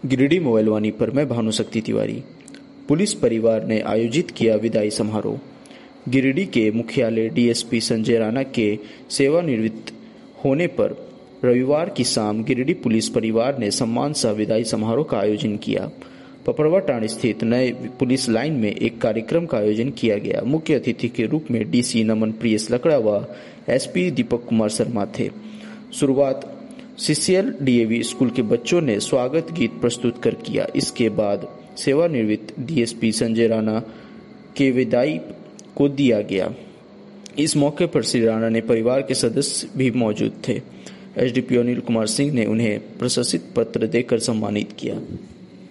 गिरिडीह मोबाइलवानी पर मैं भानुशक्ति तिवारी। पुलिस परिवार ने आयोजित किया विदाई समारोह। गिरिडीह के मुख्यालय डीएसपी संजय राणा के सेवानिवृत्त होने पर रविवार की शाम गिरिडीह पुलिस परिवार ने सम्मान सह विदाई समारोह का आयोजन किया। पपरवाटांड स्थित नए पुलिस लाइन में एक कार्यक्रम का आयोजन किया गया। मुख्य अतिथि के रूप में डीसी नमन प्रियस लकड़ा व एसपी दीपक कुमार शर्मा थे। शुरुआत सीसीएल डीएवी स्कूल के बच्चों ने स्वागत गीत प्रस्तुत कर किया। इसके बाद सेवानिवृत्त डीएसपी संजय राणा के विदाई को दिया गया। इस मौके पर श्री राणा ने परिवार के सदस्य भी मौजूद थे। एसडीपीओ अनिल कुमार सिंह ने उन्हें प्रशस्ति पत्र देकर सम्मानित किया।